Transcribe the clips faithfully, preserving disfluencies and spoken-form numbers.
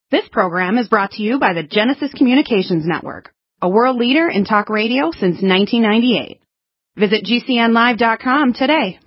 This program is brought to you by the Genesis Communications Network, a world leader in talk radio since nineteen ninety-eight. Visit G C N live dot com today.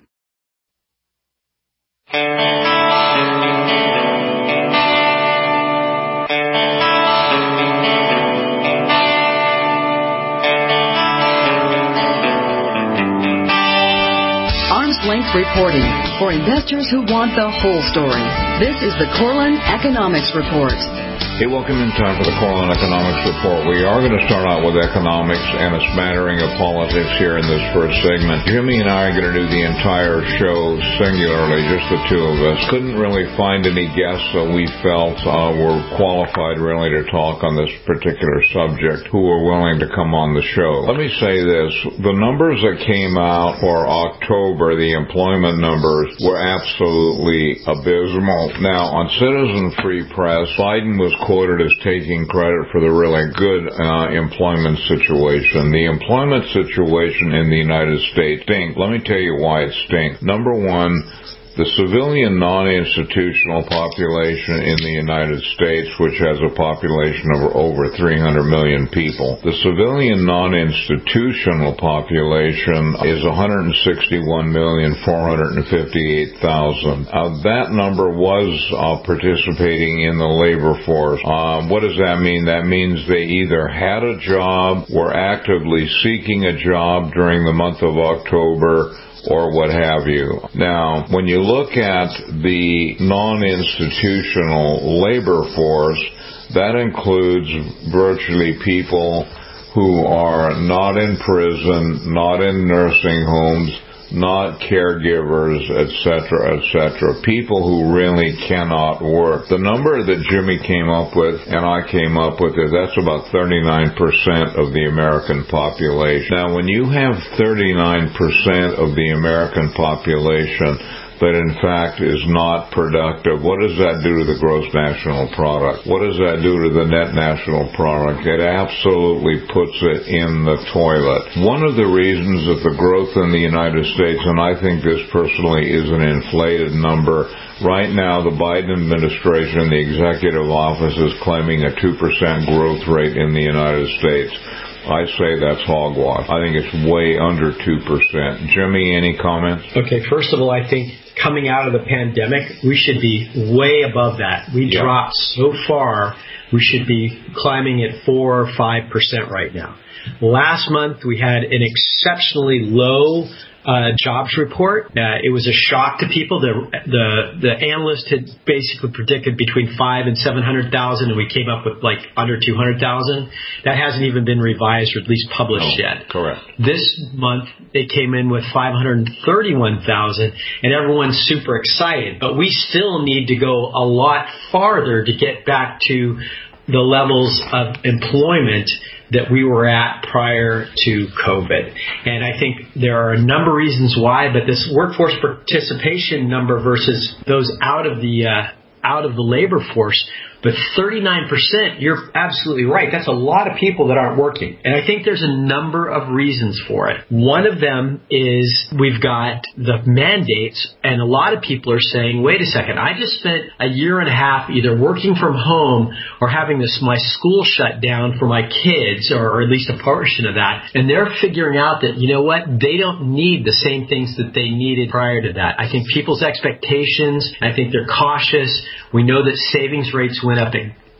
Arm's Length Reporting for investors who want the whole story. This is the Corlin Economics Report. Hey, welcome in time for the Corlin Economics Report. We are going to start out with economics and a smattering of politics here in this first segment. Jimmy and I are going to do the entire show singularly, just the two of us. Couldn't really find any guests that we felt uh, were qualified really to talk on this particular subject who were willing to come on the show. Let me say this. The numbers that came out for October, the employment numbers, were absolutely abysmal. Now, on Citizen Free Press, Biden was quoted as taking credit for the really good uh, employment situation. The employment situation in the United States stinks. Let me tell you why it stinks. Number one, the civilian non-institutional population in the United States, which has a population of over three hundred million people, the civilian non-institutional population is one hundred sixty-one million four hundred fifty-eight thousand. Uh, that number was uh, participating in the labor force. Uh, what does that mean? That means they either had a job, were actively seeking a job during the month of October, or what have you. Now, when you look at the non-institutional labor force, that includes virtually people who are not in prison, not in nursing homes, not caregivers, et cetera, et cetera. People who really cannot work. The number that Jimmy came up with and I came up with is that's about thirty-nine percent of the American population. Now, when you have thirty-nine percent of the American population that in fact is not productive, what does that do to the gross national product? What does that do to the net national product? It absolutely puts it in the toilet. One of the reasons that the growth in the United States, and I think this personally is an inflated number, right now the Biden administration, the executive office is claiming a two percent growth rate in the United States. I say that's hogwash. I think it's way under two percent. Jimmy, any comments? Okay, first of all, I think coming out of the pandemic, we should be way above that. We yeah. dropped so far, we should be climbing at four or five percent right now. Last month, we had an exceptionally low Uh, jobs report. Uh, it was a shock to people. The the the analyst had basically predicted between five and seven hundred thousand, and we came up with like under two hundred thousand. That hasn't even been revised or at least published no, yet. Correct. This month it came in with five hundred thirty-one thousand, and everyone's super excited. But we still need to go a lot farther to get back to the levels of employment that we were at prior to COVID. And I think there are a number of reasons why, but this workforce participation number versus those out of the uh, out of the labor force, but thirty-nine percent, you're absolutely right. That's a lot of people that aren't working. And I think there's a number of reasons for it. One of them is we've got the mandates, and a lot of people are saying, wait a second, I just spent a year and a half either working from home or having this my school shut down for my kids, or, or at least a portion of that. And they're figuring out that, you know what, they don't need the same things that they needed prior to that. I think people's expectations, I think they're cautious. We know that savings rates went up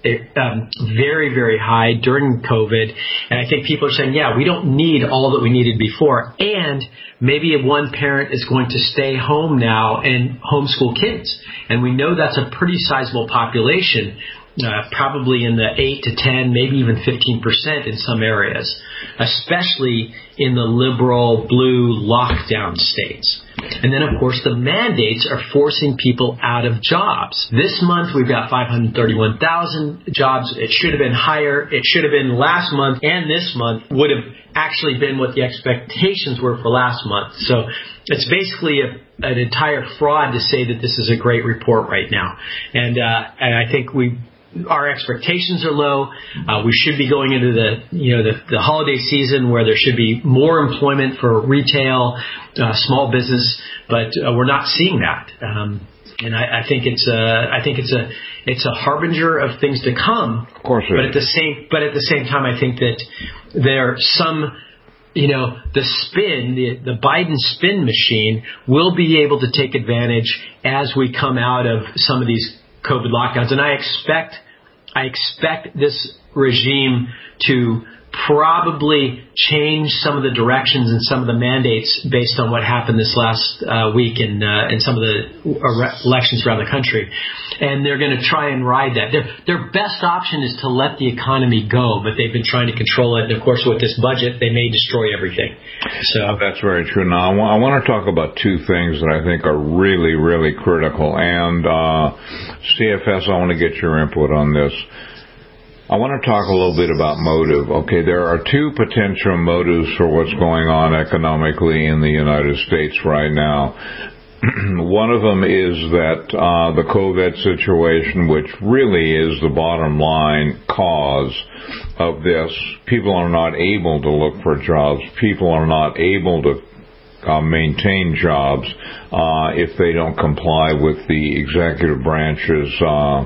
um, very, very high during COVID. And I think people are saying, yeah, we don't need all that we needed before. And maybe one parent is going to stay home now and homeschool kids. And we know that's a pretty sizable population. Uh, probably in the eight to ten, maybe even fifteen percent in some areas, especially in the liberal blue lockdown states. And then, of course, the mandates are forcing people out of jobs. This month, we've got five hundred thirty-one thousand jobs. It should have been higher. It should have been last month, and this month would have actually been what the expectations were for last month. So it's basically a, an entire fraud to say that this is a great report right now. And, uh, and I think we... Our expectations are low. Uh, we should be going into the, you know, the, the holiday season where there should be more employment for retail, uh, small business, but uh, we're not seeing that. Um, And I, I think it's a, I think it's a, it's a harbinger of things to come. Of course it but is. at the same, but at the same time, I think that there are some, you know, the spin, the, the Biden spin machine will be able to take advantage as we come out of some of these COVID lockdowns. And I expect, I expect this regime to probably change some of the directions and some of the mandates based on what happened this last uh, week in, uh, in some of the elections around the country. And they're going to try and ride that. Their, their best option is to let the economy go, but they've been trying to control it. And, of course, with this budget, they may destroy everything. So that's very true. Now, I want, I want to talk about two things that I think are really, really critical. And uh, C F S, I want to get your input on this. I want to talk a little bit about motive. Okay, there are two potential motives for what's going on economically in the United States right now. One of them is that uh, the COVID situation, which really is the bottom line cause of this, people are not able to look for jobs. People are not able to uh, maintain jobs uh, if they don't comply with the executive branch's uh,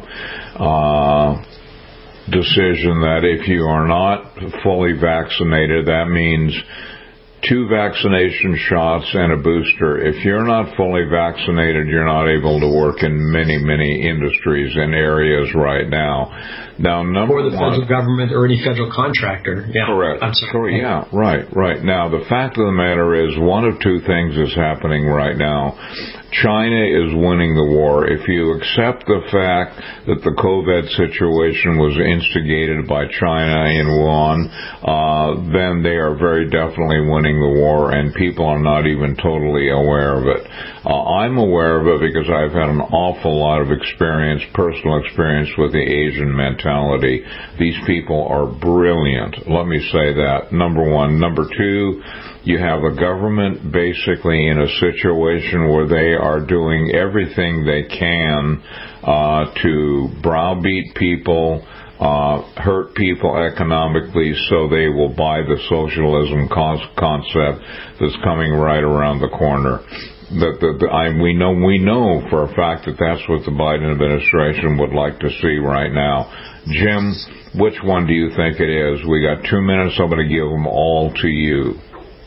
uh decision that if you are not fully vaccinated, that means two vaccination shots and a booster. If you're not fully vaccinated, you're not able to work in many, many industries and areas right now. Now, number or the one, federal government or any federal contractor. Yeah, correct. I'm sorry. Yeah, right, right. Now, the fact of the matter is one of two things is happening right now. China is winning the war. If you accept the fact that the COVID situation was instigated by China in Wuhan, uh, then they are very definitely winning the war, and people are not even totally aware of it. Uh, I'm aware of it because I've had an awful lot of experience, personal experience with the Asian mentality. These people are brilliant. Let me say that, number one. Number two, you have a government basically in a situation where they are doing everything they can uh, to browbeat people, uh, hurt people economically, so they will buy the socialism concept that's coming right around the corner. That the, the, I, we know we know for a fact that that's what the Biden administration would like to see right now. Jim, which one do you think it is? We got two minutes. I'm going to give them all to you.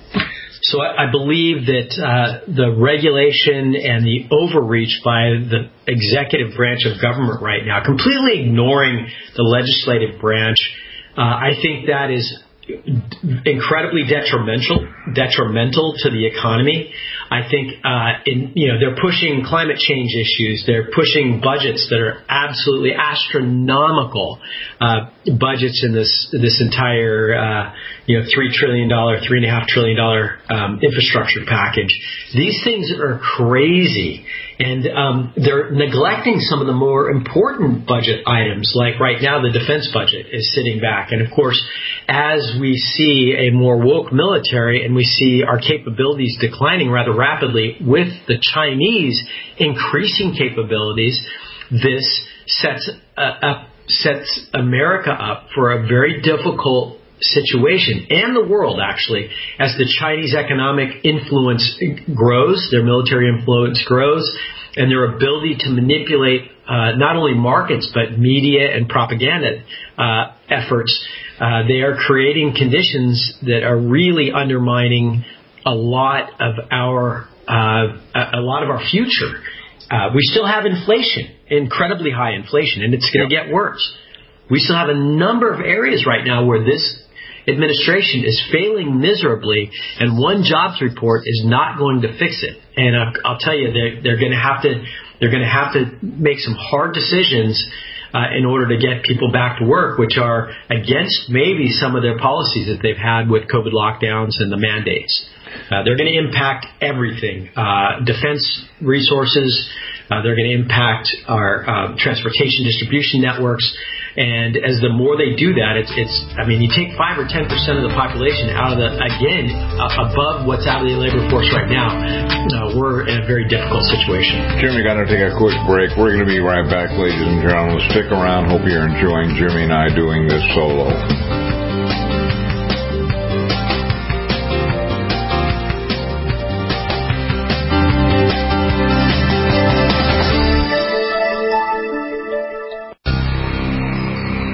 So I, I believe that uh, the regulation and the overreach by the executive branch of government right now, completely ignoring the legislative branch, uh, I think that is incredibly detrimental detrimental to the economy. I think uh, in you know they're pushing climate change issues. They're pushing budgets that are absolutely astronomical uh, budgets in this this entire uh, you know three trillion dollar, three and a half trillion dollar um, infrastructure package. These things are crazy. And um, they're neglecting some of the more important budget items, like right now the defense budget is sitting back. And, of course, as we see a more woke military and we see our capabilities declining rather rapidly with the Chinese increasing capabilities, this sets, uh, up, sets America up for a very difficult situation, and the world actually, as the Chinese economic influence grows, their military influence grows, and their ability to manipulate uh, not only markets but media and propaganda uh, efforts. Uh, they are creating conditions that are really undermining a lot of our uh, a lot of our future. Uh, we still have inflation, incredibly high inflation, and it's going to get worse. We still have a number of areas right now where this administration is failing miserably, and one jobs report is not going to fix it. And I'll, I'll tell you, they're, they're going to have to they're going to have to make some hard decisions uh, in order to get people back to work, which are against maybe some of their policies that they've had with COVID lockdowns and the mandates. Uh, they're going to impact everything, uh, defense resources. Uh, they're going to impact our uh, transportation distribution networks. And as the more they do that, it's, it's I mean, you take five or ten percent of the population out of the, again, uh, above what's out of the labor force right now, uh, we're in a very difficult situation. Jim, we got to take a quick break. We're going to be right back, ladies and gentlemen. Stick around. Hope you're enjoying Jimmy and I doing this solo.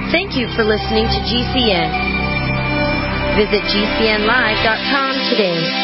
Thank you for listening to G C N. Visit G C N live dot com today.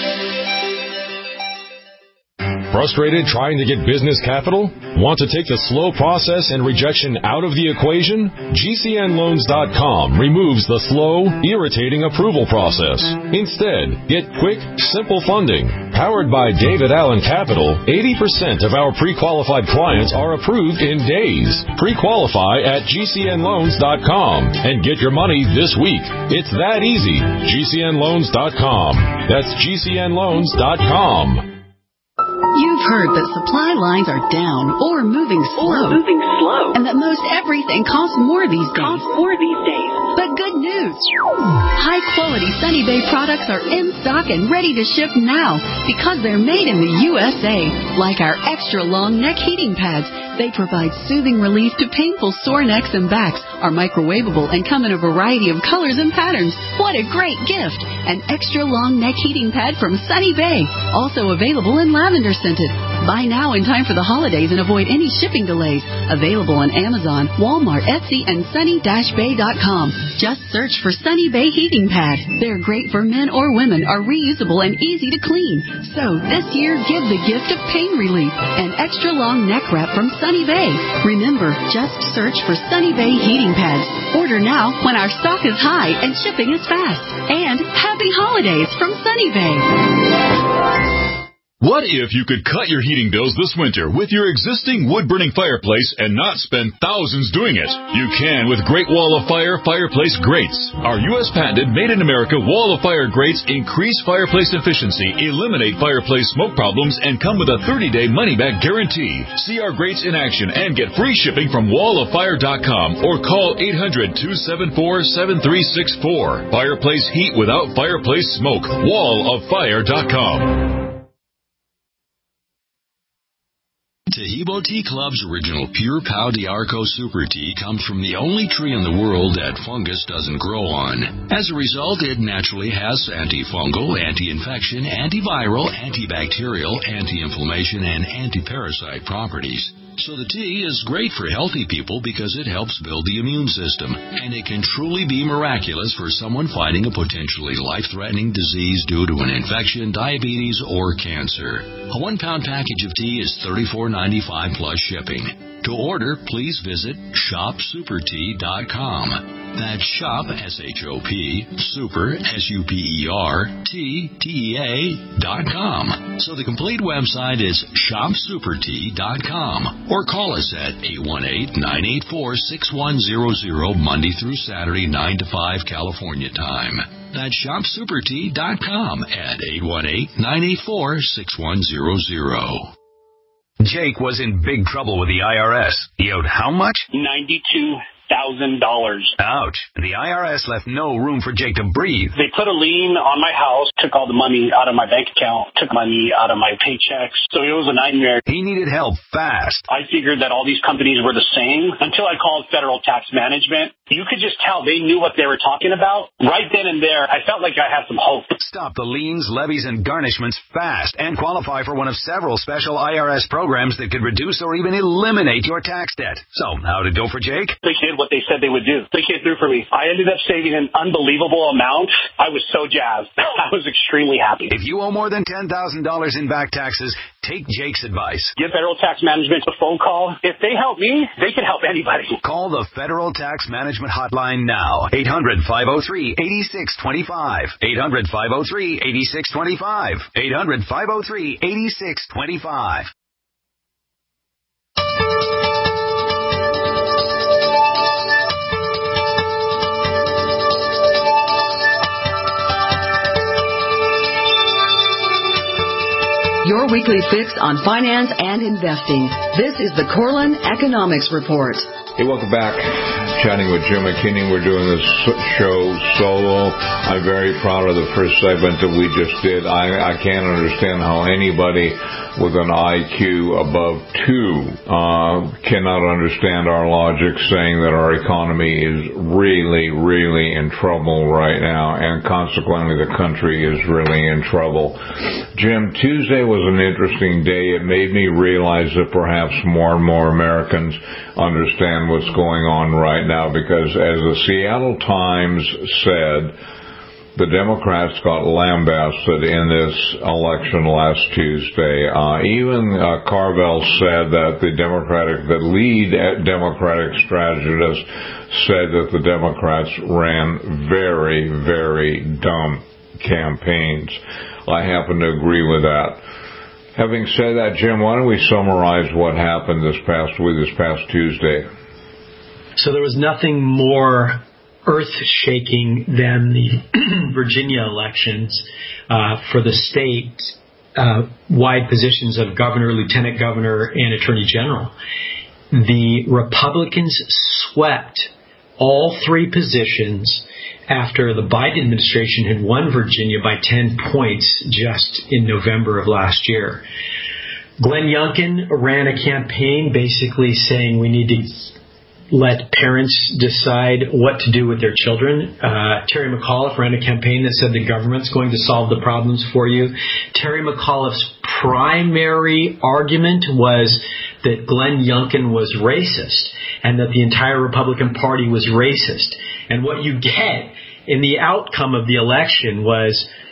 Frustrated trying to get business capital? Want to take the slow process and rejection out of the equation? G C N loans dot com removes the slow, irritating approval process. Instead, get quick, simple funding. Powered by David Allen Capital, eighty percent of our pre-qualified clients are approved in days. Pre-qualify at G C N loans dot com and get your money this week. It's that easy. G C N loans dot com. That's G C N loans dot com. You've heard that supply lines are down or moving slow, or moving slow, and that most everything costs more these days. Costs more these days. But good news! High-quality Sunny Bay products are in stock and ready to ship now because they're made in the U S A. Like our extra-long neck heating pads, they provide soothing relief to painful sore necks and backs, are microwavable, and come in a variety of colors and patterns. What a great gift! An extra-long neck heating pad from Sunny Bay, also available in lavender scented. Buy now in time for the holidays and avoid any shipping delays. Available on Amazon, Walmart, Etsy, and sunny dash bay dot com. Just search for Sunny Bay Heating Pad. They're great for men or women, are reusable and easy to clean. So this year, give the gift of pain relief. An extra long neck wrap from Sunny Bay. Remember, just search for Sunny Bay Heating Pads. Order now when our stock is high and shipping is fast. And happy holidays from Sunny Bay. What if you could cut your heating bills this winter with your existing wood-burning fireplace and not spend thousands doing it? You can with Great Wall of Fire Fireplace Grates. Our U S patented made-in-America Wall of Fire grates increase fireplace efficiency, eliminate fireplace smoke problems, and come with a thirty-day money-back guarantee. See our grates in action and get free shipping from wall of fire dot com or call eight hundred, two seven four, seven three six four. Fireplace heat without fireplace smoke. wall of fire dot com. Taheebo Tea Club's original Pure Pau d'Arco Super Tea comes from the only tree in the world that fungus doesn't grow on. As a result, it naturally has antifungal, anti-infection, antiviral, antibacterial, anti-inflammation, and anti-parasite properties. So the tea is great for healthy people because it helps build the immune system, and it can truly be miraculous for someone fighting a potentially life-threatening disease due to an infection, diabetes, or cancer. A one-pound package of tea is thirty-four ninety-five plus shipping. To order, please visit shop super tea dot com. That's shop, S H O P, super, S U P E R, T, T E A, dot com. So the complete website is shop super tea dot com. Or call us at eight one eight, nine eight four, six one zero zero, Monday through Saturday, nine to five, California time. That's shop super tea dot com at eight one eight, nine eight four, six one zero zero. Jake was in big trouble with the I R S. He owed how much? ninety-two thousand dollars. Ouch. The I R S left no room for Jake to breathe. They put a lien on my house, took all the money out of my bank account, took money out of my paychecks. So it was a nightmare. He needed help fast. I figured that all these companies were the same until I called Federal Tax Management. You could just tell they knew what they were talking about. Right then and there, I felt like I had some hope. Stop the liens, levies, and garnishments fast and qualify for one of several special I R S programs that could reduce or even eliminate your tax debt. So, how'd it go for Jake? They did what they said they would do. They came through for me. I ended up saving an unbelievable amount. I was so jazzed. I was extremely happy. If you owe more than ten thousand dollars in back taxes, take Jake's advice. Give Federal Tax Management a phone call. If they help me, they can help anybody. Call the Federal Tax Management Hotline now. eight hundred, five oh three, eight six two five. eight hundred, five oh three, eight six two five. eight hundred, five oh three, eight six two five. Your weekly fix on finance and investing. This is the Corlin Economics Report. Hey, welcome back. Chatting with Jim McKinney. We're doing this show solo. I'm very proud of the first segment that we just did. I, I can't understand how anybody with an I Q above two uh, cannot understand our logic saying that our economy is really, really in trouble right now, and consequently the country is really in trouble. Jim, Tuesday was an interesting day. It made me realize that perhaps more and more Americans understand what's going on right now, because as the Seattle Times said, the Democrats got lambasted in this election last Tuesday. Uh, even uh, Carville said that the Democratic, the lead Democratic strategist said that the Democrats ran very, very dumb campaigns. I happen to agree with that. Having said that, Jim, why don't we summarize what happened this past week, this past Tuesday? So there was nothing more earth-shaking than the Virginia elections uh, for the state-wide uh, positions of governor, lieutenant governor, and attorney general. The Republicans swept all three positions after the Biden administration had won Virginia by ten points just in November of last year. Glenn Youngkin ran a campaign basically saying we need to let parents decide what to do with their children. Uh, Terry McAuliffe ran a campaign that said the government's going to solve the problems for you. Terry McAuliffe's primary argument was that Glenn Youngkin was racist and that the entire Republican Party was racist. And what you get in the outcome of the election was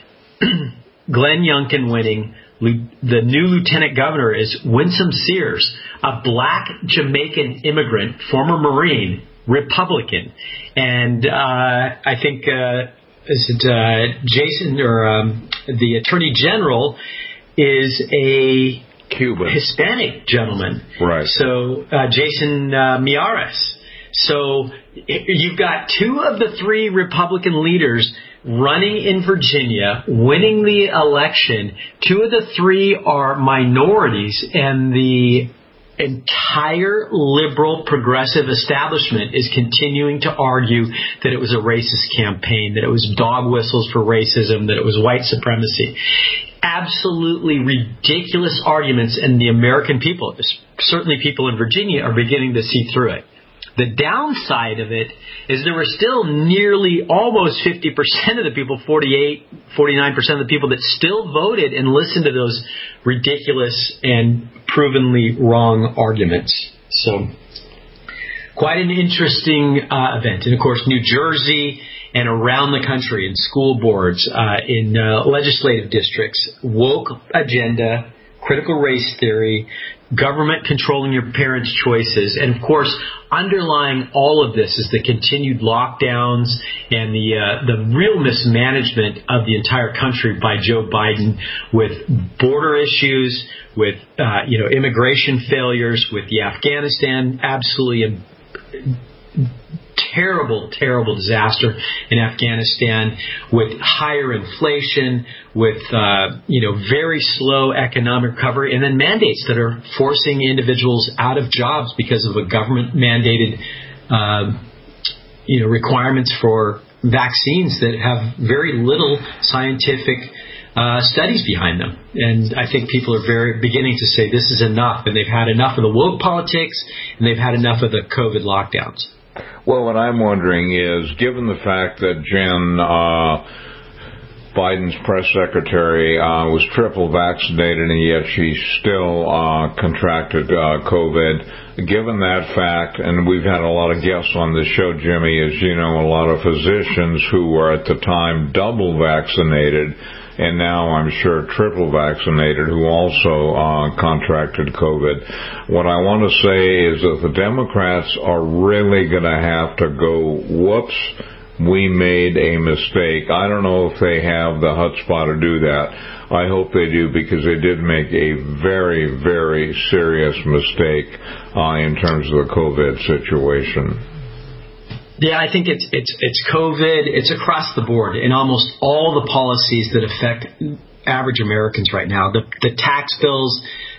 Glenn Youngkin winning. The new lieutenant governor is Winsome Sears, a black Jamaican immigrant, former Marine, Republican. And uh, I think, uh, is it uh, Jason, or um, the attorney general is a Cuban Hispanic gentleman. Right. So uh, Jason uh, Miyares. So you've got two of the three Republican leaders running in Virginia, winning the election. Two of the three are minorities, and the entire liberal progressive establishment is continuing to argue that it was a racist campaign, that it was dog whistles for racism, that it was white supremacy. Absolutely ridiculous arguments, and the American people, certainly people in Virginia, are beginning to see through it. The downside of it is there were still nearly almost fifty percent of the people, forty-eight, forty-nine percent of the people that still voted and listened to those ridiculous and provenly wrong arguments. So quite an interesting uh, event. And, of course, New Jersey and around the country in school boards, uh, in uh, legislative districts, woke agenda, critical race theory, government controlling your parents' choices. And, of course, underlying all of this is the continued lockdowns and the uh, the real mismanagement of the entire country by Joe Biden, with border issues, with uh, you know immigration failures, with the Afghanistan absolutely terrible, terrible disaster in Afghanistan, with higher inflation, with uh, you know very slow economic recovery, and then mandates that are forcing individuals out of jobs because of a government-mandated uh, you know requirements for vaccines that have very little scientific uh, studies behind them. And I think people are very beginning to say this is enough, and they've had enough of the woke politics, and they've had enough of the COVID lockdowns. Well, what I'm wondering is, given the fact that Jen, uh, Biden's press secretary, uh, was triple vaccinated and yet she still uh, contracted uh, COVID, given that fact, and we've had a lot of guests on this show, Jimmy, as you know, a lot of physicians who were at the time double vaccinated, and now I'm sure triple vaccinated, who also uh, contracted COVID. What I want to say is that the Democrats are really going to have to go, whoops, we made a mistake. I don't know if they have the chutzpah to do that. I hope they do, because they did make a very, very serious mistake uh, in terms of the COVID situation. Yeah, I think it's it's it's COVID. It's across the board in almost all the policies that affect average Americans right now. The the tax bills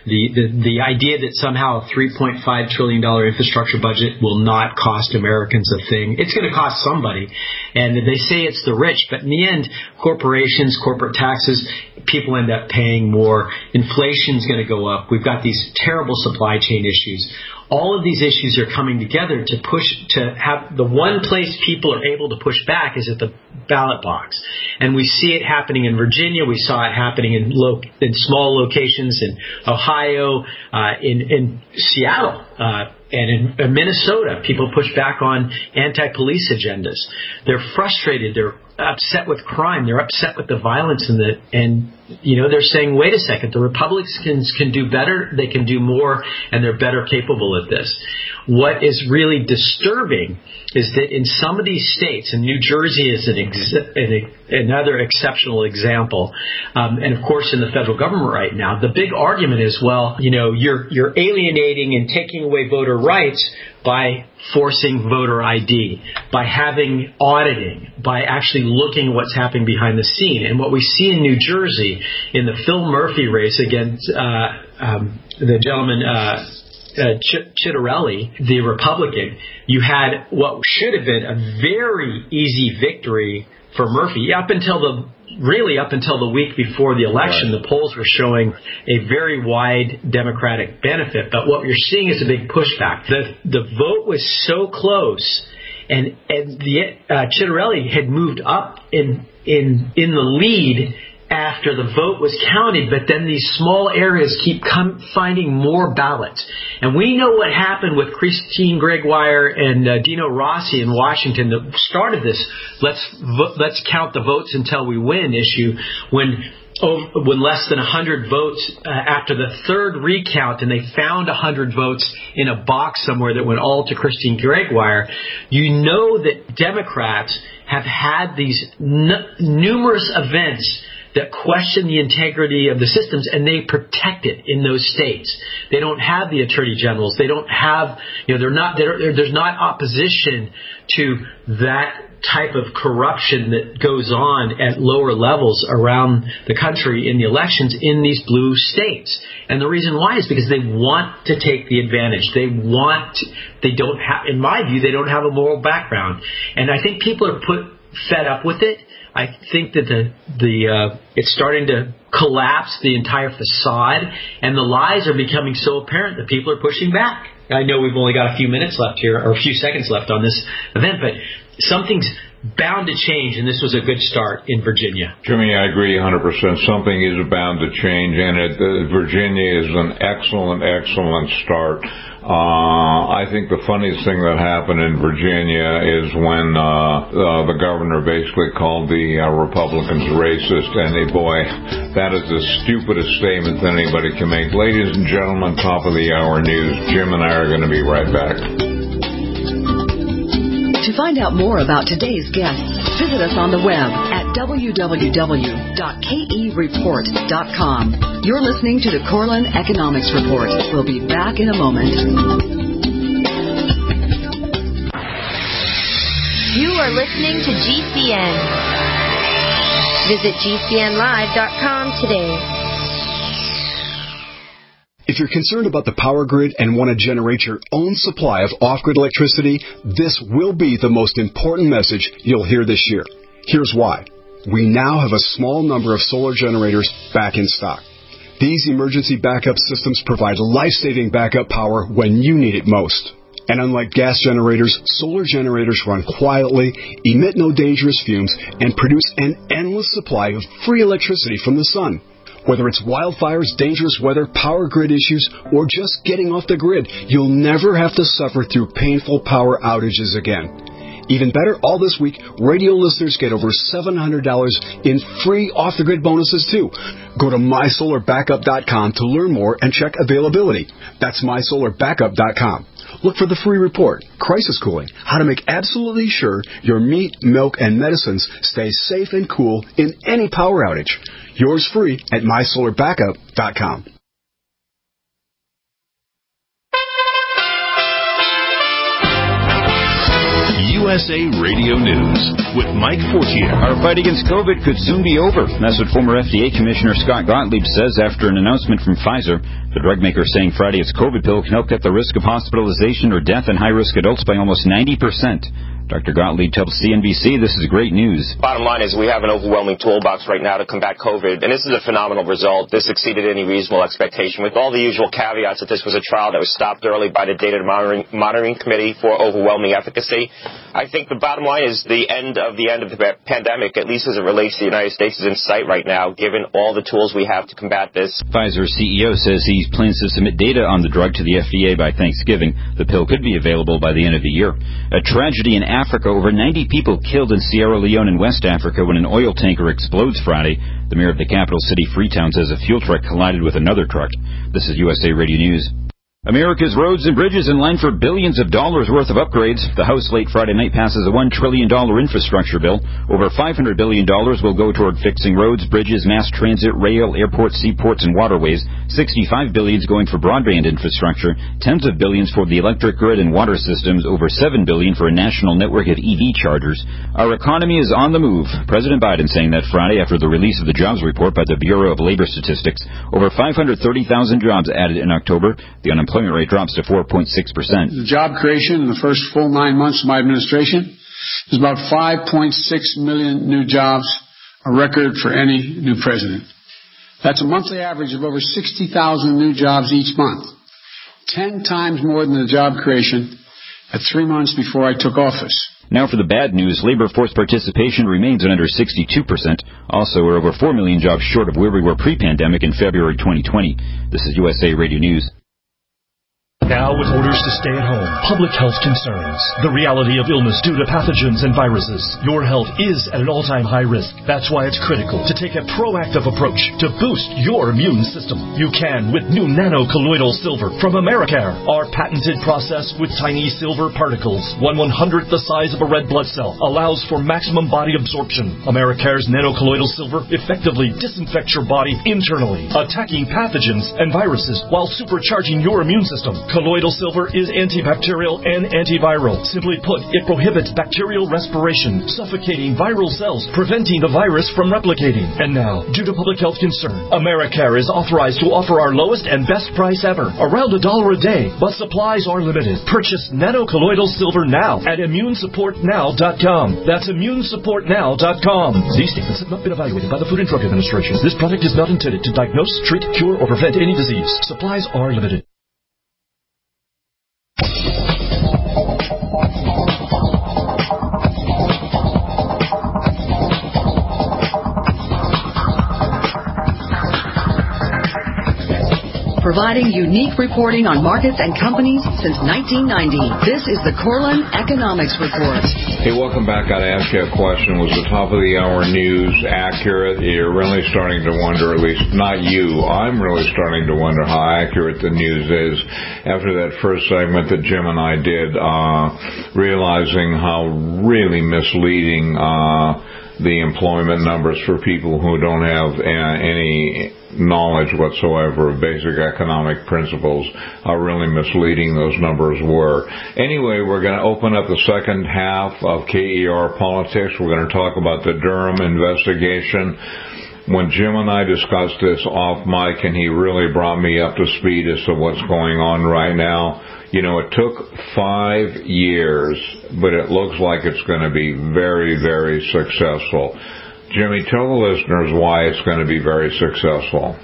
The, the, the idea that somehow a three point five trillion dollars infrastructure budget will not cost Americans a thing. It's going to cost somebody. And they say it's the rich, but in the end, corporations, corporate taxes, people end up paying more. Inflation's going to go up. We've got these terrible supply chain issues. All of these issues are coming together to push, to have the one place people are able to push back is at the ballot box. And we see it happening in Virginia. We saw it happening in, lo- in small locations in Ohio, uh, in, in Seattle, uh, and in, in Minnesota. People push back on anti-police agendas. They're frustrated. They're upset with crime. They're upset with the violence and the, and, you know, they're saying, wait a second, the Republicans can do better, they can do more, and they're better capable of this. What is really disturbing is that in some of these states, and New Jersey is an ex- an, another exceptional example, um, and of course in the federal government right now, the big argument is, well, you know, you're you're alienating and taking away voter rights by forcing voter I D, by having auditing, by actually looking at what's happening behind the scene. And what we see in New Jersey in the Phil Murphy race against uh, um, the gentleman uh, uh, Ch- Chitterelli, the Republican, you had what should have been a very easy victory for Murphy up until the really up until the week before the election. Right. The polls were showing a very wide Democratic benefit. But what you're seeing is a big pushback. The the vote was so close, and and the uh, Chitterelli had moved up in in in the lead after the vote was counted, but then these small areas keep come, finding more ballots. And we know what happened with Christine Gregoire and uh, Dino Rossi in Washington that started this let's vo- let's count the votes until we win issue when over, when less than one hundred votes uh, after the third recount, and they found one hundred votes in a box somewhere that went all to Christine Gregoire. You know that Democrats have had these n- numerous events that question the integrity of the systems, and they protect it in those states. They don't have the attorney generals. They don't have, you know, they're not, they're, there's not opposition to that type of corruption that goes on at lower levels around the country in the elections in these blue states. And the reason why is because they want to take the advantage. They want, they don't have, in my view, they don't have a moral background. And I think people are put, fed up with it. I think that the the uh, it's starting to collapse the entire facade, and the lies are becoming so apparent that people are pushing back. I know we've only got a few minutes left here, or a few seconds left on this event, but something's bound to change, and this was a good start in Virginia. Jimmy, I agree one hundred percent. Something is bound to change, and it, uh, Virginia is an excellent, excellent start. Uh, I think the funniest thing that happened in Virginia is when uh, uh, the governor basically called the uh, Republicans racist, and hey, boy, that is the stupidest statement that anybody can make. Ladies and gentlemen, top of the hour news. Jim and I are going to be right back. To find out more about today's guests, visit us on the web at w w w dot k e report dot com. You're listening to the Korelin Economics Report. We'll be back in a moment. You are listening to G C N. Visit g c n live dot com today. If you're concerned about the power grid and want to generate your own supply of off-grid electricity, this will be the most important message you'll hear this year. Here's why. We now have a small number of solar generators back in stock. These emergency backup systems provide life-saving backup power when you need it most. And unlike gas generators, solar generators run quietly, emit no dangerous fumes, and produce an endless supply of free electricity from the sun. Whether it's wildfires, dangerous weather, power grid issues, or just getting off the grid, you'll never have to suffer through painful power outages again. Even better, all this week, radio listeners get over seven hundred dollars in free off-the-grid bonuses, too. Go to my solar backup dot com to learn more and check availability. That's my solar backup dot com. Look for the free report, Crisis Cooling, how to make absolutely sure your meat, milk, and medicines stay safe and cool in any power outage. Yours free at my solar backup dot com. U S A Radio News with Mike Fortier. Our fight against COVID could soon be over. That's what former F D A Commissioner Scott Gottlieb says after an announcement from Pfizer. The drug maker saying Friday its COVID pill can help cut the risk of hospitalization or death in high-risk adults by almost ninety percent. Doctor Gottlieb tells C N B C this is great news. Bottom line is we have an overwhelming toolbox right now to combat COVID, and this is a phenomenal result. This exceeded any reasonable expectation, with all the usual caveats that this was a trial that was stopped early by the Data Monitoring, Monitoring Committee for overwhelming efficacy. I think the bottom line is the end of the end of the pandemic, at least as it relates to the United States, is in sight right now, given all the tools we have to combat this. Pfizer's C E O says he plans to submit data on the drug to the F D A by Thanksgiving. The pill could be available by the end of the year. A tragedy in Africa. Over ninety people killed in Sierra Leone in West Africa when an oil tanker explodes Friday. The mayor of the capital city, Freetown, says a fuel truck collided with another truck. This is U S A Radio News. America's roads and bridges in line for billions of dollars worth of upgrades. The House late Friday night passes a one trillion dollars infrastructure bill. Over five hundred billion dollars will go toward fixing roads, bridges, mass transit, rail, airports, seaports, and waterways. sixty-five billion dollars going for broadband infrastructure. Tens of billions for the electric grid and water systems. Over seven billion dollars for a national network of E V chargers. Our economy is on the move. President Biden saying that Friday after the release of the jobs report by the Bureau of Labor Statistics. Over five hundred thirty thousand jobs added in October. The unemployment Employment rate drops to four point six percent. The job creation in the first full nine months of my administration is about five point six million new jobs, a record for any new president. That's a monthly average of over sixty thousand new jobs each month, ten times more than the job creation at three months before I took office. Now for the bad news, labor force participation remains at under sixty-two percent. Also, we're over four million jobs short of where we were pre-pandemic in February twenty twenty. This is U S A Radio News. Now with orders to stay at home, public health concerns, the reality of illness due to pathogens and viruses, your health is at an all-time high risk. That's why it's critical to take a proactive approach to boost your immune system. You can with new nano-colloidal silver from Americare. Our patented process with tiny silver particles, one one-hundredth the size of a red blood cell, allows for maximum body absorption. Americare's nano-colloidal silver effectively disinfects your body internally, attacking pathogens and viruses while supercharging your immune system. Colloidal silver is antibacterial and antiviral. Simply put, it prohibits bacterial respiration, suffocating viral cells, preventing the virus from replicating. And now, due to public health concern, Americare is authorized to offer our lowest and best price ever, around a dollar a day, but supplies are limited. Purchase nano-colloidal silver now at immune support now dot com. That's immune support now dot com. These statements have not been evaluated by the Food and Drug Administration. This product is not intended to diagnose, treat, cure, or prevent any disease. Supplies are limited. Providing unique reporting on markets and companies since nineteen ninety. This is the Corlin Economics Report. Hey, welcome back. I'd ask you a question. Was the top of the hour news accurate? You're really starting to wonder, at least not you, I'm really starting to wonder how accurate the news is after that first segment that Jim and I did, uh, realizing how really misleading uh the employment numbers for people who don't have uh, any knowledge whatsoever of basic economic principles, how really misleading those numbers were. Anyway, we're going to open up the second half of K E R Politics. We're going to talk about the Durham investigation. When Jim and I discussed this off mic, and he really brought me up to speed as to what's going on right now, you know, it took five years, but it looks like it's going to be very, very successful. Jimmy, tell the listeners why it's going to be very successful.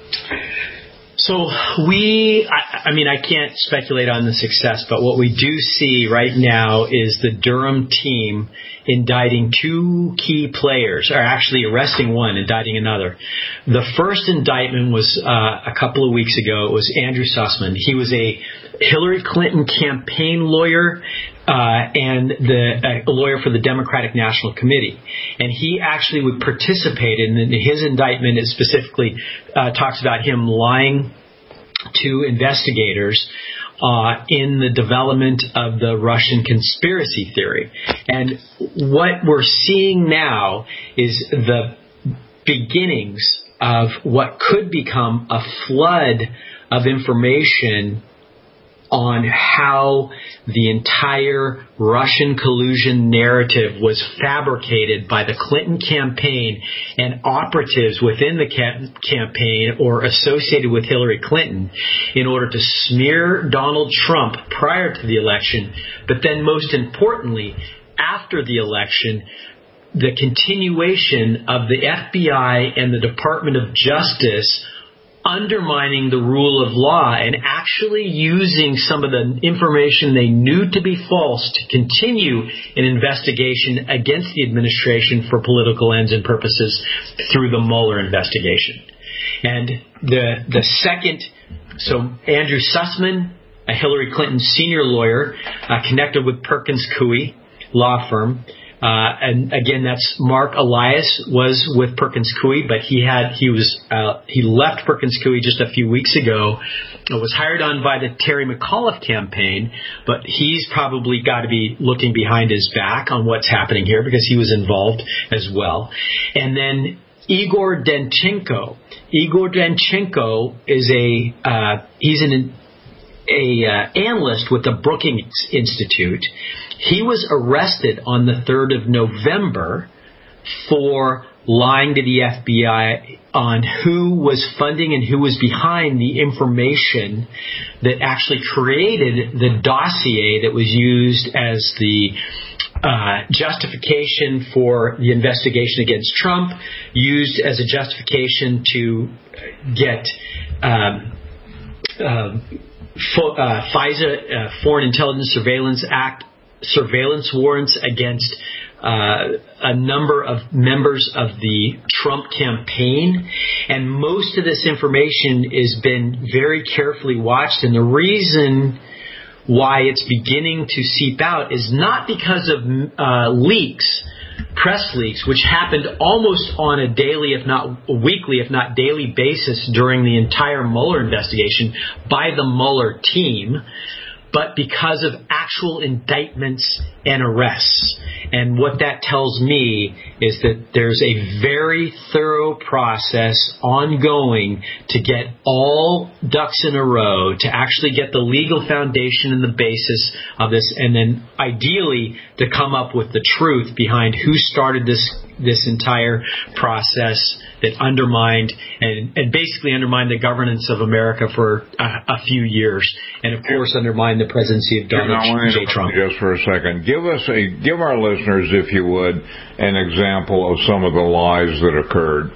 So we, I, I mean, I can't speculate on the success, but what we do see right now is the Durham team indicting two key players, or actually arresting one, indicting another. The first indictment was uh, a couple of weeks ago. It was Andrew Sussman. He was a Hillary Clinton campaign lawyer uh, and the uh, lawyer for the Democratic National Committee. And he actually would participate in, in his indictment. It specifically uh, talks about him lying to investigators Uh, in the development of the Russian conspiracy theory. And what we're seeing now is the beginnings of what could become a flood of information on how the entire Russian collusion narrative was fabricated by the Clinton campaign and operatives within the cam- campaign or associated with Hillary Clinton in order to smear Donald Trump prior to the election, but then most importantly, after the election, the continuation of the F B I and the Department of Justice undermining the rule of law and actually using some of the information they knew to be false to continue an investigation against the administration for political ends and purposes through the Mueller investigation. And the the second, so Andrew Sussman, a Hillary Clinton senior lawyer, uh, connected with Perkins Coie law firm. Uh, and again, that's Mark Elias was with Perkins Coie, but he had he was uh, he left Perkins Coie just a few weeks ago. Was hired on by the Terry McAuliffe campaign, but he's probably got to be looking behind his back on what's happening here because he was involved as well. And then Igor Danchenko. Igor Danchenko is a uh, he's an a uh, analyst with the Brookings Institute. He was arrested on the third of November for lying to the F B I on who was funding and who was behind the information that actually created the dossier that was used as the uh, justification for the investigation against Trump, used as a justification to get um, uh, fo- uh, FISA, uh, Foreign Intelligence Surveillance Act, surveillance warrants against uh, a number of members of the Trump campaign. And most of this information has been very carefully watched. And the reason why it's beginning to seep out is not because of uh, leaks, press leaks, which happened almost on a daily, if not weekly, if not daily basis during the entire Mueller investigation by the Mueller team, but because of actual indictments and arrests. And what that tells me is that there's a very thorough process ongoing to get all ducks in a row, to actually get the legal foundation and the basis of this, and then ideally to come up with the truth behind who started this this entire process that undermined and, and basically undermined the governance of America for a, a few years, and of course undermined the presidency of Donald J. Trump. Just for a second, give us a give our listeners, if you would, an example of some of the lies that occurred.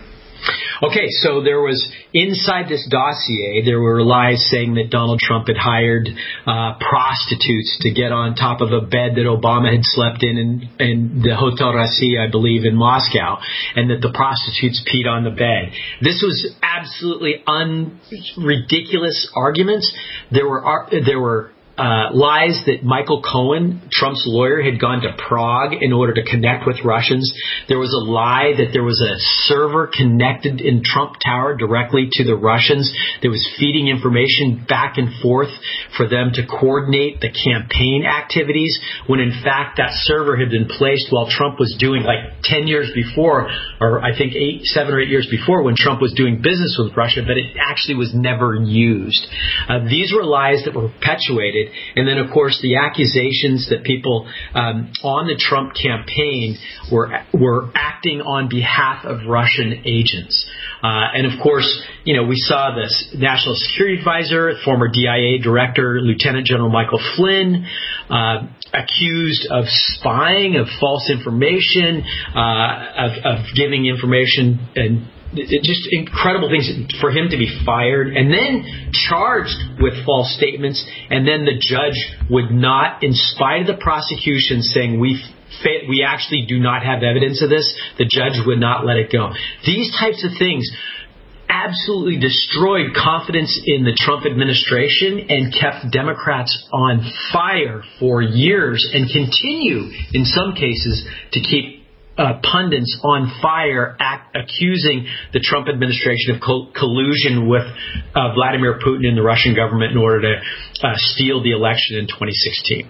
Okay, so there was, inside this dossier, there were lies saying that Donald Trump had hired uh, prostitutes to get on top of a bed that Obama had slept in in, in the Hotel Rossiya, I believe, in Moscow, and that the prostitutes peed on the bed. This was absolutely un- ridiculous arguments. There were there were Uh, lies that Michael Cohen, Trump's lawyer, had gone to Prague in order to connect with Russians. There was a lie that there was a server connected in Trump Tower directly to the Russians that was feeding information back and forth for them to coordinate the campaign activities, when in fact that server had been placed while Trump was doing, like ten years before, or I think eight, seven or eight years before, when Trump was doing business with Russia, but it actually was never used. Uh, these were lies that were perpetuated. And then, of course, the accusations that people um, on the Trump campaign were were acting on behalf of Russian agents. Uh, and, of course, you know, we saw this National Security Advisor, former D I A Director, Lieutenant General Michael Flynn, uh, accused of spying, of false information, uh, of, of giving information and It just incredible things for him to be fired and then charged with false statements, and then the judge would not, in spite of the prosecution saying we we actually do not have evidence of this, the judge would not let it go. These types of things absolutely destroyed confidence in the Trump administration and kept Democrats on fire for years, and continue in some cases to keep Uh, pundits on fire, act, accusing the Trump administration of co- collusion with uh, Vladimir Putin and the Russian government in order to uh, steal the election in twenty sixteen.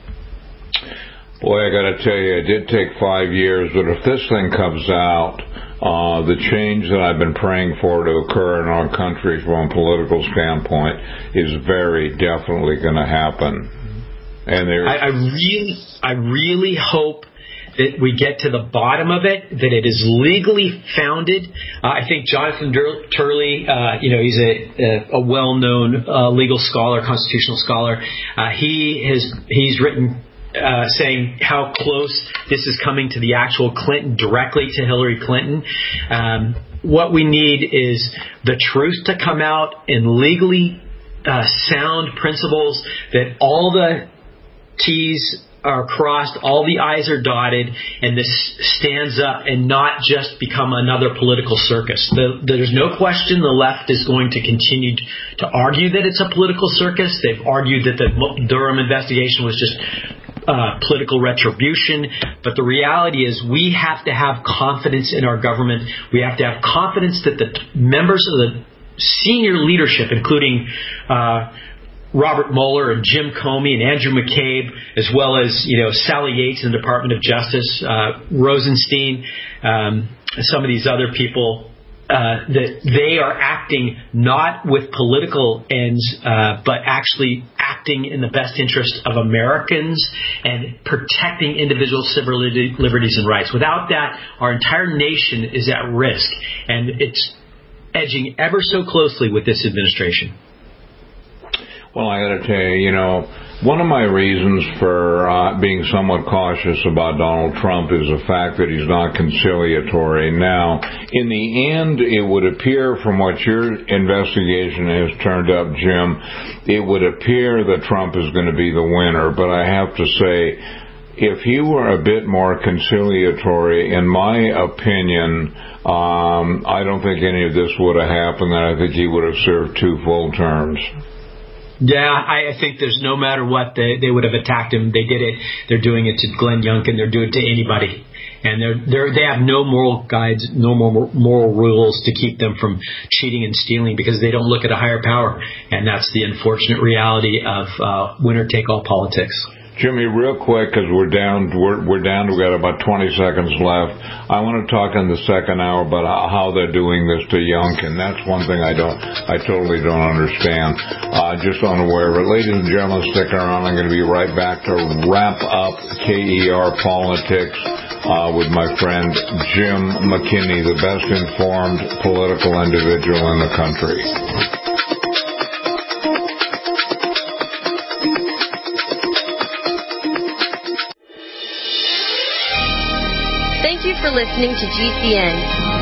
Boy, I got to tell you, it did take five years, but if this thing comes out, uh, the change that I've been praying for to occur in our country from a political standpoint is very definitely going to happen. And there, I, I really, I really hope that we get to the bottom of it, that it is legally founded. Uh, I think Jonathan Turley, uh, you know, he's a, a, a well-known uh, legal scholar, constitutional scholar. Uh, he has he's written uh, saying how close this is coming to the actual Clinton, directly to Hillary Clinton. Um, what we need is the truth to come out and legally uh, sound principles that all the T's are crossed, all the I's are dotted, and this stands up and not just become another political circus. The, there's no question the left is going to continue to argue that it's a political circus. They've argued that the Durham investigation was just uh, political retribution. But the reality is we have to have confidence in our government. We have to have confidence that the members of the senior leadership, including uh Robert Mueller and Jim Comey and Andrew McCabe, as well as, you know, Sally Yates in the Department of Justice, uh, Rosenstein, um, some of these other people, uh, that they are acting not with political ends, uh, but actually acting in the best interest of Americans and protecting individual civil liberties and rights. Without that, our entire nation is at risk, and it's edging ever so closely with this administration. Well, I got to tell you, you know, one of my reasons for uh, being somewhat cautious about Donald Trump is the fact that he's not conciliatory. Now, in the end, it would appear from what your investigation has turned up, Jim, it would appear that Trump is going to be the winner. But I have to say, if he were a bit more conciliatory, in my opinion, um, I don't think any of this would have happened, and I think he would have served two full terms. Yeah, I, I think there's no matter what, they, they would have attacked him. They did it. They're doing it to Glenn Youngkin. They're doing it to anybody. And they're, they're, they have no moral guides, no more moral rules to keep them from cheating and stealing because they don't look at a higher power. And that's the unfortunate reality of uh, winner-take-all politics. Jimmy, real quick, because we're down, we're, we're down, we've got about twenty seconds left. I want to talk in the second hour about how they're doing this to Youngkin. That's one thing I don't, I totally don't understand. Uh, just unaware. But ladies and gentlemen, stick around. I'm going to be right back to wrap up K E R Politics uh, with my friend Jim McKinney, the best informed political individual in the country. For listening to G C N.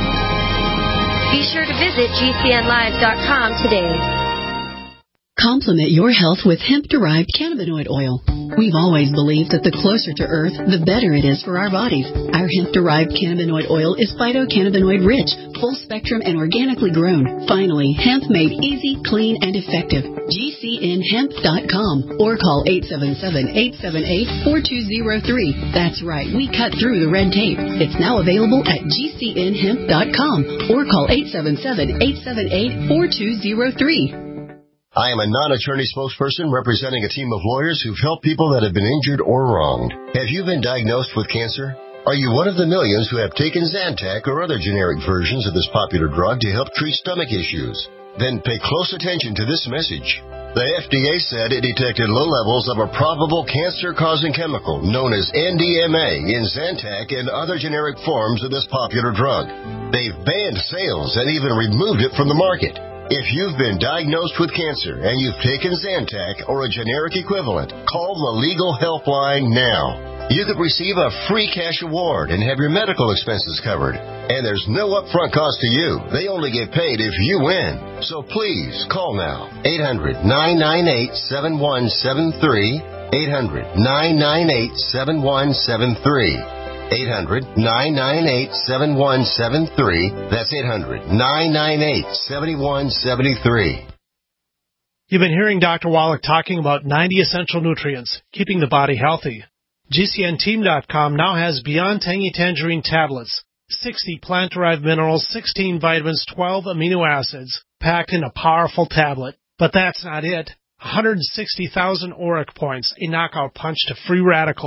Be sure to visit G C N live dot com today. Complement your health with hemp-derived cannabinoid oil. We've always believed that the closer to Earth, the better it is for our bodies. Our hemp-derived cannabinoid oil is phytocannabinoid-rich, full-spectrum, and organically grown. Finally, hemp made easy, clean, and effective. G C N hemp dot com or call eight seven seven, eight seven eight, four two zero three. That's right, we cut through the red tape. It's now available at G C N hemp dot com or call eight seven seven, eight seven eight, four two zero three. I am a non-attorney spokesperson representing a team of lawyers who've helped people that have been injured or wronged. Have you been diagnosed with cancer? Are you one of the millions who have taken Zantac or other generic versions of this popular drug to help treat stomach issues? Then pay close attention to this message. The F D A said it detected low levels of a probable cancer-causing chemical known as N D M A in Zantac and other generic forms of this popular drug. They've banned sales and even removed it from the market. If you've been diagnosed with cancer and you've taken Zantac or a generic equivalent, call the Legal Helpline now. You could receive a free cash award and have your medical expenses covered. And there's no upfront cost to you. They only get paid if you win. So please, call now. eight hundred, nine nine eight, seven one seven three. eight hundred, nine nine eight, seven one seven three. eight hundred, nine nine eight, seven one seven three. That's eight hundred, nine nine eight, seven one seven three. You've been hearing Doctor Wallach talking about ninety essential nutrients, keeping the body healthy. G C N team dot com now has Beyond Tangy Tangerine tablets, sixty plant-derived minerals, sixteen vitamins, twelve amino acids, packed in a powerful tablet. But that's not it. one hundred sixty thousand auric points, a knockout punch to free radicals.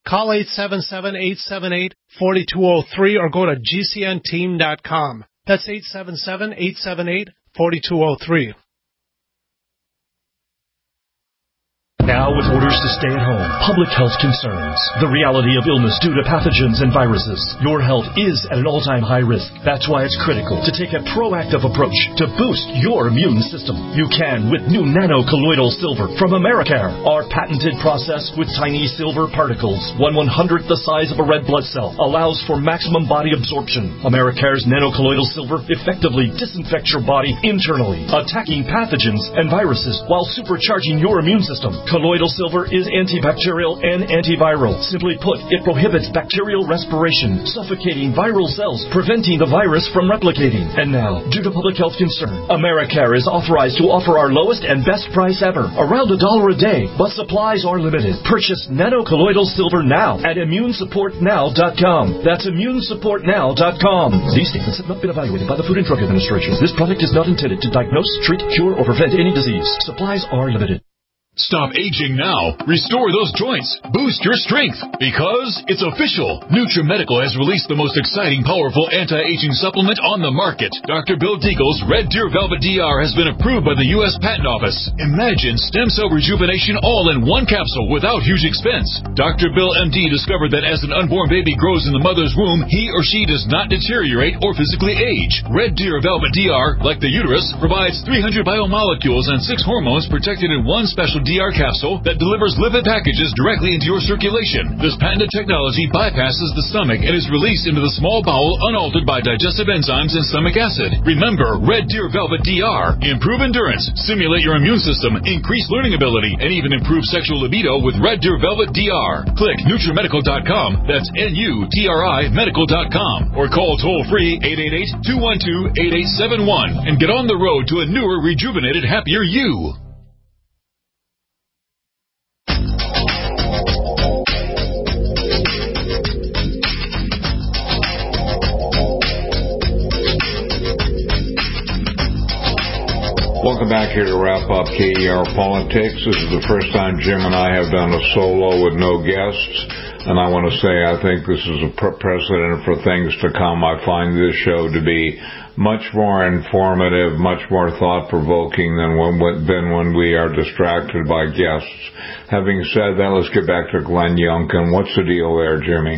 Call eight seven seven, eight seven eight, four two zero three or go to G C N team dot com. That's eight seven seven, eight seven eight, four two zero three. Now with orders to stay at home, public health concerns, the reality of illness due to pathogens and viruses, your health is at an all-time high risk. That's why it's critical to take a proactive approach to boost your immune system. You can with new nano-colloidal silver from Americare. Our patented process with tiny silver particles, one one-hundredth the size of a red blood cell, allows for maximum body absorption. Americare's nano-colloidal silver effectively disinfects your body internally, attacking pathogens and viruses while supercharging your immune system. Colloidal silver is antibacterial and antiviral. Simply put, it prohibits bacterial respiration, suffocating viral cells, preventing the virus from replicating. And now, due to public health concern, Americare is authorized to offer our lowest and best price ever, around a dollar a day, but supplies are limited. Purchase nano-colloidal silver now at immune support now dot com. That's immune support now dot com. These statements have not been evaluated by the Food and Drug Administration. This product is not intended to diagnose, treat, cure, or prevent any disease. Supplies are limited. Stop aging now. Restore those joints. Boost your strength. Because it's official. NutriMedical has released the most exciting, powerful anti-aging supplement on the market. Doctor Bill Deagle's Red Deer Velvet D R has been approved by the U S Patent Office. Imagine stem cell rejuvenation all in one capsule without huge expense. Doctor Bill M D discovered that as an unborn baby grows in the mother's womb, he or she does not deteriorate or physically age. Red Deer Velvet D R, like the uterus, provides three hundred biomolecules and six hormones protected in one special D R capsule that delivers lipid packages directly into your circulation. This patented technology bypasses the stomach and is released into the small bowel unaltered by digestive enzymes and stomach acid. Remember, Red Deer Velvet D R. Improve endurance, stimulate your immune system, increase learning ability, and even improve sexual libido with Red Deer Velvet D R. Click NutriMedical dot com. That's N U T R I medical dot com. Or call toll-free eight eight eight, two one two, eight eight seven one and get on the road to a newer, rejuvenated, happier you. Welcome back here to wrap up K E R Politics. This is the first time Jim and I have done a solo with no guests, and I want to say I think this is a precedent for things to come. I find this show to be much more informative, much more thought-provoking than when, than when we are distracted by guests. Having said that, let's get back to Glenn Youngkin. What's the deal there, Jimmy?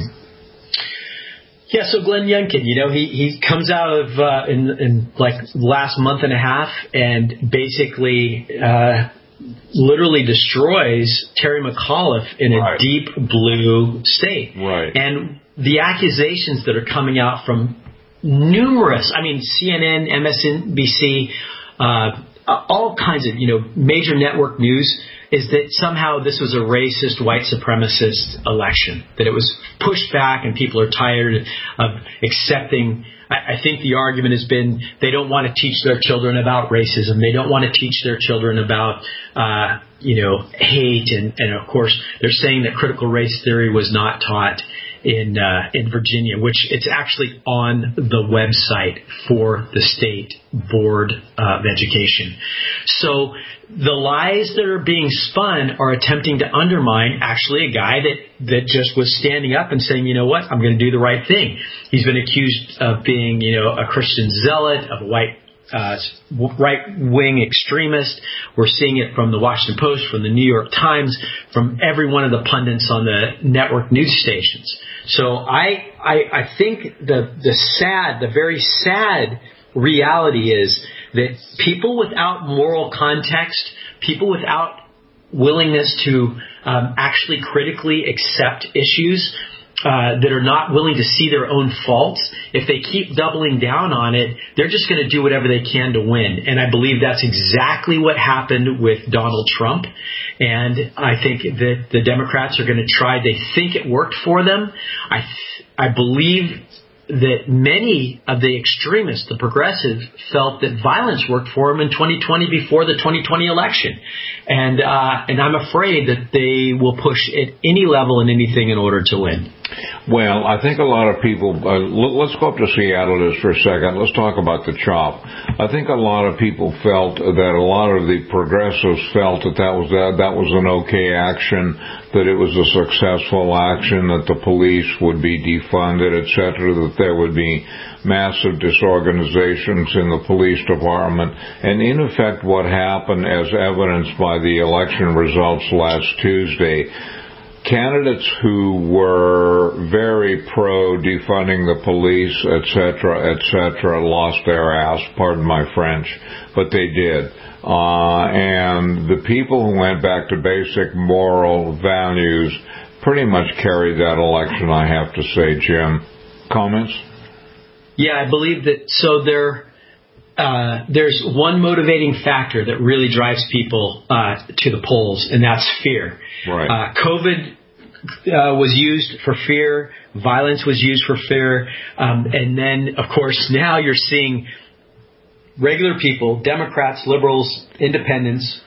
Yeah, so Glenn Youngkin, you know, he, he comes out of, uh, in, in like last month and a half and basically, uh, literally destroys Terry McAuliffe in a right. deep blue state. Right. And the accusations that are coming out from numerous, I mean, C N N, M S N B C, uh, all kinds of, you know, major network news, is that somehow this was a racist, white supremacist election, that it was pushed back and people are tired of accepting. I, I think the argument has been they don't want to teach their children about racism. They don't want to teach their children about, uh, you know, hate. And, and, of course, they're saying that critical race theory was not taught in uh, in Virginia, which it's actually on the website for the State Board of Education. So the lies that are being spun are attempting to undermine actually a guy that, that just was standing up and saying, you know what, I'm going to do the right thing. He's been accused of being, you know, a Christian zealot, of a white Uh, right-wing extremist. We're seeing it from the Washington Post, from the New York Times, from every one of the pundits on the network news stations. So I, I, I think the the sad, the very sad reality is that people without moral context, people without willingness to um, actually critically accept issues, Uh, that are not willing to see their own faults, if they keep doubling down on it, they're just going to do whatever they can to win. And I believe that's exactly what happened with Donald Trump. And I think that the Democrats are going to try. They think it worked for them. I th- I believe that many of the extremists, the progressives, felt that violence worked for them in twenty twenty before the twenty twenty election. And uh, and I'm afraid that they will push at any level and anything in order to win. Well, I think a lot of people, uh, let's go up to Seattle just for a second. Let's talk about the CHOP. I think a lot of people felt that a lot of the progressives felt that that was, that, that was an okay action, that it was a successful action, that the police would be defunded, et cetera, that there would be massive disorganizations in the police department. And in effect, what happened, as evidenced by the election results last Tuesday, candidates who were very pro defunding the police, et cetera, et cetera, lost their ass, pardon my French, but they did. Uh, and the people who went back to basic moral values pretty much carried that election, I have to say. Jim, comments? Yeah, I believe that. So there, uh, there's one motivating factor that really drives people uh, to the polls, and that's fear. Right. Uh, COVID uh, was used for fear. Violence was used for fear. Um, and then, of course, now you're seeing regular people, Democrats, liberals, independents,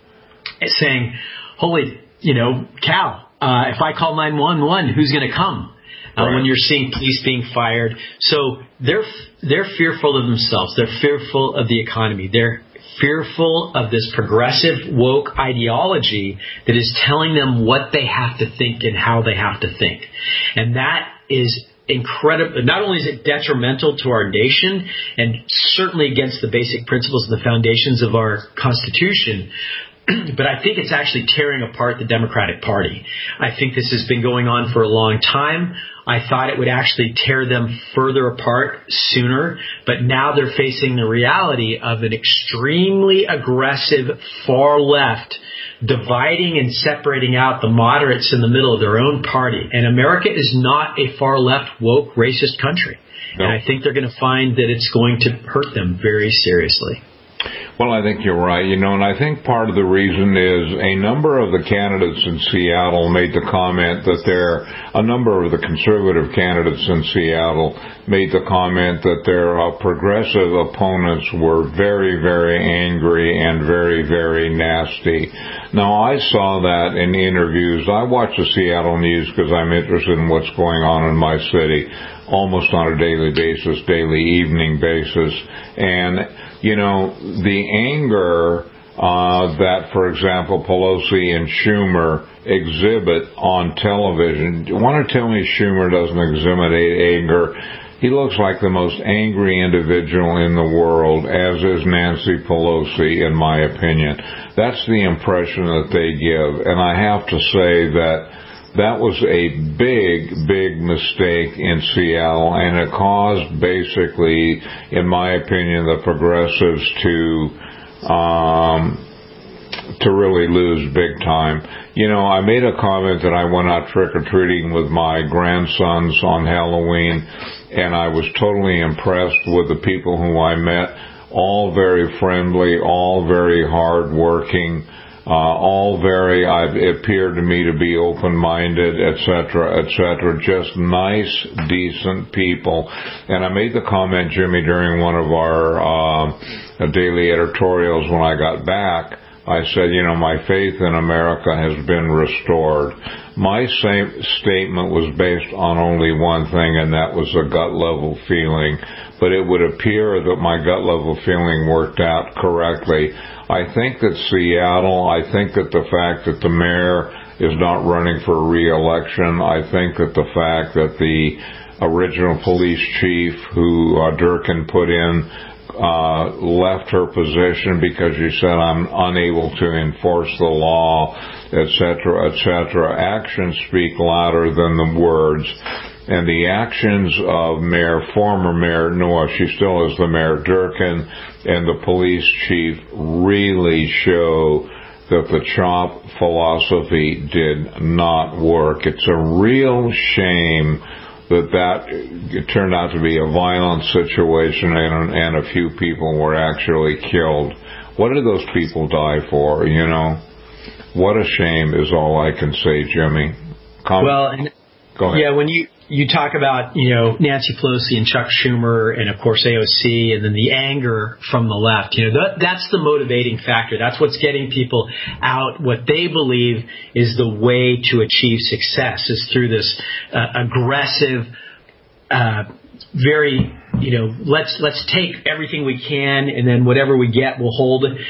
saying, holy, you know, cow, uh, if I call nine one one, who's going to come? Uh, right. When you're seeing police being fired. So they're they're fearful of themselves. They're fearful of the economy. They're fearful of this progressive woke ideology that is telling them what they have to think and how they have to think. And that is incredible. Not only is it detrimental to our nation and certainly against the basic principles and the foundations of our Constitution, but I think it's actually tearing apart the Democratic Party. I think this has been going on for a long time. I thought it would actually tear them further apart sooner, but now they're facing the reality of an extremely aggressive far left dividing and separating out the moderates in the middle of their own party. And America is not a far left, woke, racist country. No. And I think they're going to find that it's going to hurt them very seriously. Well, I think you're right, you know, and I think part of the reason is a number of the candidates in Seattle made the comment that there, a number of the conservative candidates in Seattle made the comment that their uh, progressive opponents were very, very angry and very, very nasty. Now, I saw that in interviews. I watch the Seattle news because I'm interested in what's going on in my city almost on a daily basis, daily evening basis, and you know, the anger uh, that, for example, Pelosi and Schumer exhibit on television. You want to tell me Schumer doesn't exhibit anger? He looks like the most angry individual in the world, as is Nancy Pelosi, in my opinion. That's the impression that they give. And I have to say that that was a big, big mistake in Seattle, and it caused basically, in my opinion, the progressives to um, to really lose big time. You know, I made a comment that I went out trick-or-treating with my grandsons on Halloween, and I was totally impressed with the people who I met, all very friendly, all very hard-working, Uh, all very, I've, it appeared to me to be open-minded, et cetera, et cetera, just nice, decent people. And I made the comment, Jimmy, during one of our uh, daily editorials when I got back. I said, you know, my faith in America has been restored. My same statement was based on only one thing, and that was a gut-level feeling. But it would appear that my gut-level feeling worked out correctly. I think that Seattle, I think that the fact that the mayor is not running for re-election, I think that the fact that the original police chief who uh, Durkin put in uh, left her position because she said, I'm unable to enforce the law, et cetera, et cetera. Actions speak louder than the words. And the actions of Mayor, former Mayor, no, she still is the Mayor, Durkin, and the police chief really show that the CHOP philosophy did not work. It's a real shame that that it turned out to be a violent situation and, and a few people were actually killed. What did those people die for, you know? What a shame is all I can say, Jimmy. Comment? Well, and Go ahead. Yeah, when you, you talk about, you know, Nancy Pelosi and Chuck Schumer and, of course, A O C and then the anger from the left, you know, that, that's the motivating factor. That's what's getting people out. What they believe is the way to achieve success is through this uh, aggressive, uh, very, you know, let's let's take everything we can and then whatever we get, we'll hold it.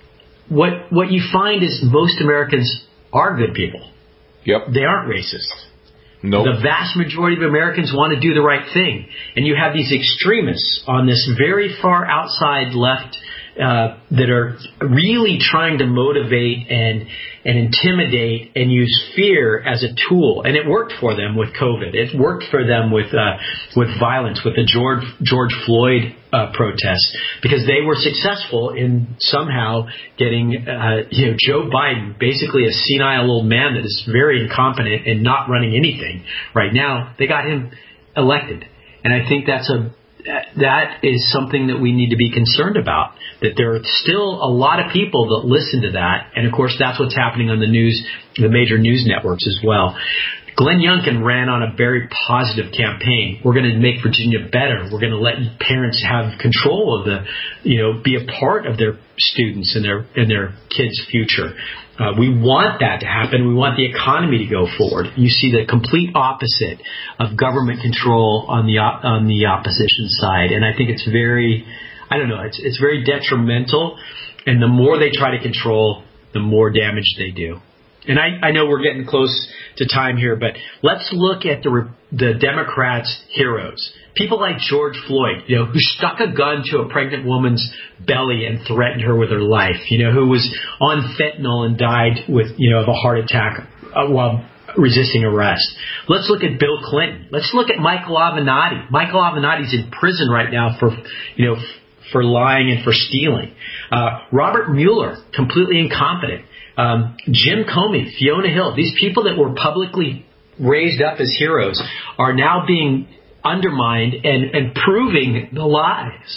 What, what you find is most Americans are good people. Yep. They aren't racist. Nope. The vast majority of Americans want to do the right thing. And you have these extremists on this very far outside left uh, that are really trying to motivate and and intimidate and use fear as a tool. And it worked for them with COVID. It worked for them with uh, with violence, with the George George Floyd uh, protests, because they were successful in somehow getting uh, you know Joe Biden, basically a senile old man that is very incompetent and not running anything right now. They got him elected, and I think that's a that is something that we need to be concerned about, that there are still a lot of people that listen to that. And, of course, that's what's happening on the news, the major news networks as well. Glenn Youngkin ran on a very positive campaign. We're going to make Virginia better. We're going to let parents have control of the, you know, be a part of their students and their and their kids' future. Uh, we want that to happen. We want the economy to go forward. You see the complete opposite of government control on the on the opposition side, and I think it's very, I don't know, it's it's very detrimental. And the more they try to control, the more damage they do. And I, I know we're getting close to time here, but let's look at the the Democrats' heroes. People like George Floyd, you know, who stuck a gun to a pregnant woman's belly and threatened her with her life, you know, who was on fentanyl and died with, you know, of a heart attack uh, while resisting arrest. Let's look at Bill Clinton. Let's look at Michael Avenatti. Michael Avenatti's in prison right now for, you know, for lying and for stealing. Uh, Robert Mueller, completely incompetent. Um, Jim Comey, Fiona Hill, these people that were publicly raised up as heroes are now being undermined and, and proving the lies.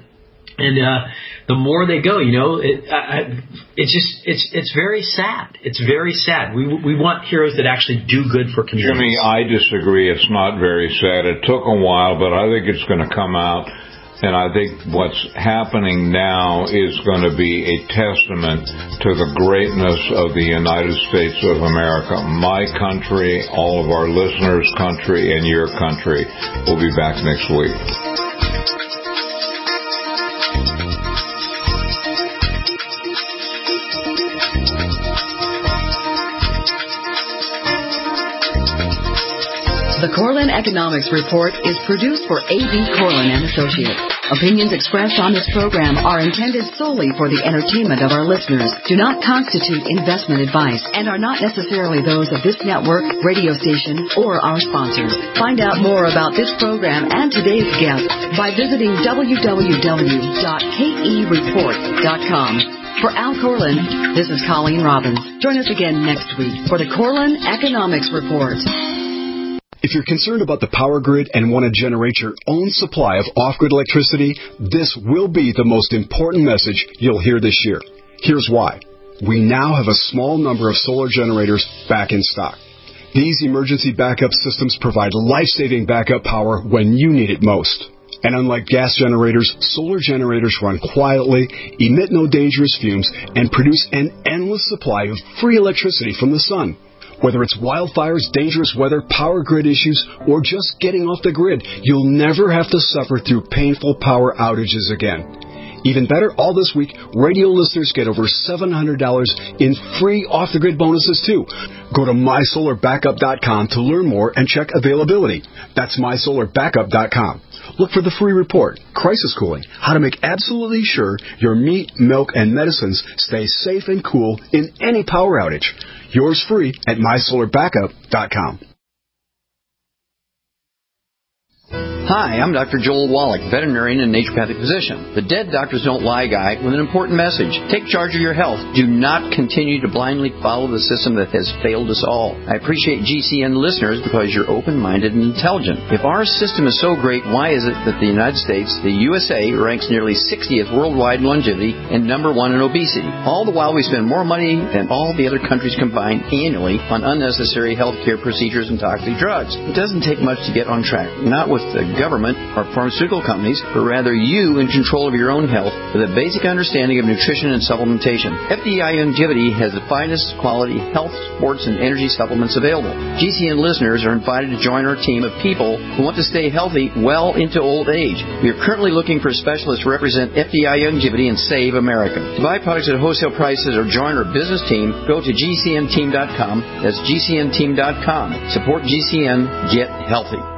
And uh, the more they go, you know, it, uh, it's just it's it's very sad. It's very sad. We we want heroes that actually do good for communities. Jimmy, I disagree. It's not very sad. It took a while, but I think it's going to come out. And I think what's happening now is going to be a testament to the greatness of the United States of America. My country, all of our listeners' country, and your country. We'll be back next week. The Corlin Economics Report is produced for A B. Corlin and Associates. Opinions expressed on this program are intended solely for the entertainment of our listeners, do not constitute investment advice, and are not necessarily those of this network, radio station, or our sponsors. Find out more about this program and today's guest by visiting w w w dot k e report dot com. For Al Corlin, this is Colleen Robbins. Join us again next week for the Corlin Economics Report. If you're concerned about the power grid and want to generate your own supply of off-grid electricity, this will be the most important message you'll hear this year. Here's why. We now have a small number of solar generators back in stock. These emergency backup systems provide life-saving backup power when you need it most. And unlike gas generators, solar generators run quietly, emit no dangerous fumes, and produce an endless supply of free electricity from the sun. Whether it's wildfires, dangerous weather, power grid issues, or just getting off the grid, you'll never have to suffer through painful power outages again. Even better, all this week, radio listeners get over seven hundred dollars in free off-the-grid bonuses, too. Go to my solar backup dot com to learn more and check availability. That's my solar backup dot com. Look for the free report, Crisis Cooling, how to make absolutely sure your meat, milk, and medicines stay safe and cool in any power outage. Yours free at my solar backup dot com. Hi, I'm Doctor Joel Wallach, veterinarian and naturopathic physician. The Dead Doctors Don't Lie guy with an important message. Take charge of your health. Do not continue to blindly follow the system that has failed us all. I appreciate G C N listeners because you're open-minded and intelligent. If our system is so great, why is it that the United States, the U S A, ranks nearly sixtieth worldwide in longevity and number one in obesity? All the while we spend more money than all the other countries combined annually on unnecessary health care procedures and toxic drugs. It doesn't take much to get on track. Not with the government or pharmaceutical companies, but rather you in control of your own health with a basic understanding of nutrition and supplementation. F D I Longevity has the finest quality health, sports, and energy supplements available. G C N listeners are invited to join our team of people who want to stay healthy well into old age. We are currently looking for specialists to represent F D I Longevity and Save America. To buy products at wholesale prices or join our business team, go to G C N team dot com. That's G C N team dot com. Support G C N. Get healthy.